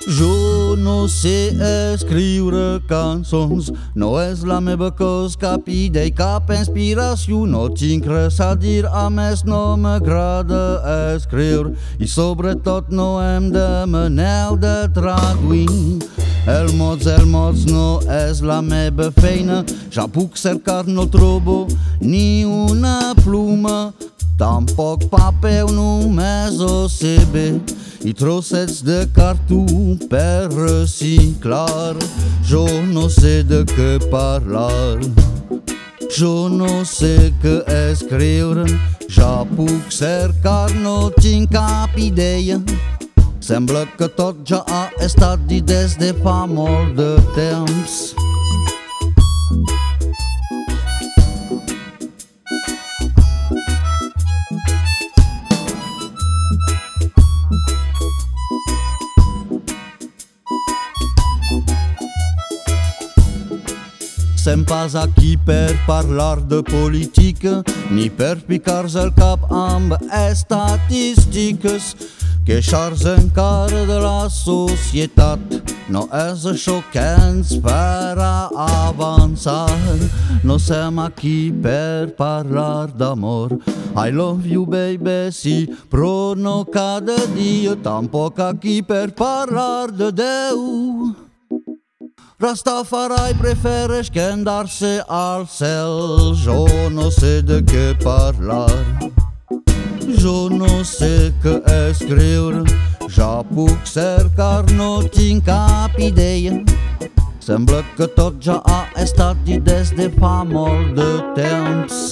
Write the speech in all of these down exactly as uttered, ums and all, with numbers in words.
Jo no sé escriure cançons, no és la meva cosa, cap idea, cap inspiració. No tinc res a dir, a més no m'agrada escriure, i sobretot no em demaneu de traduir. El mots, el mots no és la meva feina, ja puc cercar, no trobo ni una pluma, tampoc paper, només O C B i trossets de cartó per reciclar. Jo no sé de què parlar, jo no sé què escriure, ja puc cercar, no tinc cap idea. Sembla que tot ja ha estat dit des de fa molt de temps. Sem pas aquí per parlar de política, ni per picar-se el cap amb estadístiques. Queixar-se encara de la societat no és això que ens farà avançar. No som aquí per parlar d'amor, I love you baby, sí, però no cada dia. Tampoc aquí per parlar de Déu. Rastafari prefereix quedar-se al cel. Jo no sé de què parlar, jo no sé què escriure, ja puc cercar, no tinc cap idea. Sembla que tot ja ha estat dit des de fa molt de temps.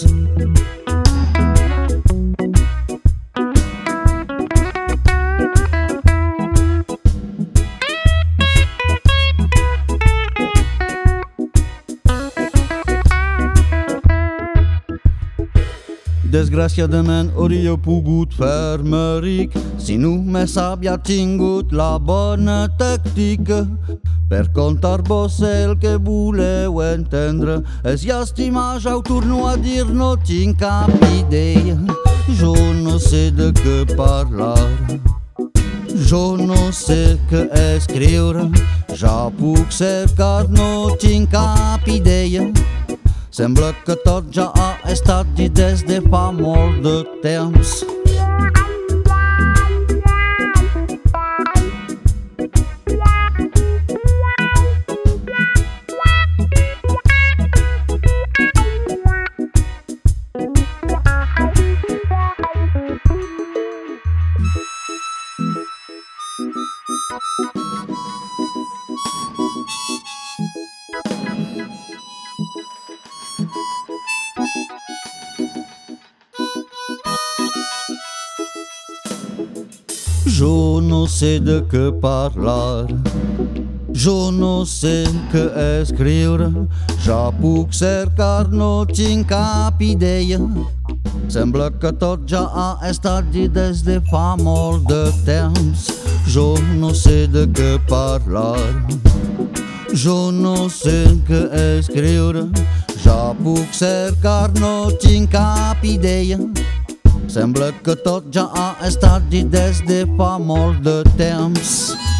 Desgraciadament hauria pogut fer-me ric si només havia tingut la bona tàctica per contar-vos el que voleu entendre. És llàstima, ja ho torno a dir, no tinc cap idea. Jo no sé de què parlar, jo no sé què escriure, ja puc cercar, no tinc cap idea. Sembla que tot ja ha estat dit des de fa molt de temps. Jo no sé de què parlar, jo no sé què escriure, ja puc cercar, no tinc cap idea. Sembla que tot ja ha estat dit des de fa molt de temps. Jo no sé de què parlar, jo no sé què escriure, ja puc cercar, no tinc cap idea. Sembla que tot ja ha estat dit des de fa molt de temps.